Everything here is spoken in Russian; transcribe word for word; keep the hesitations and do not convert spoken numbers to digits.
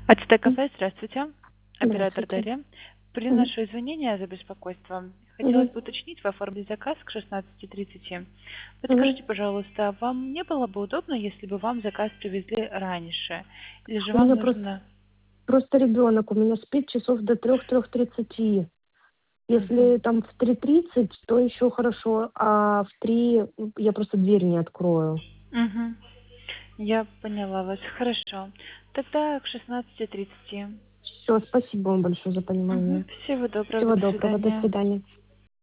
АЦТ М. кафе, здравствуйте. Оператор Здравствуйте. Дарья. Мгм. Приношу извинения за беспокойство. Хотелось Мгм. бы уточнить, вы оформили заказ к шестнадцати тридцати. Мгм. Подскажите, пожалуйста, вам не было бы удобно, если бы вам заказ привезли раньше? Или же У вам меня просто нужно... просто ребенок у меня спит часов до трех трех тридцати. Мгм. Если там в три тридцать, то еще хорошо, а в три м, я просто дверь не открою. Мгм. Я поняла вас. Хорошо. Тогда к шестнадцати тридцати. Все, спасибо вам большое за Мгм. понимание. Всего доброго. Всего До доброго, до свидания. свидания.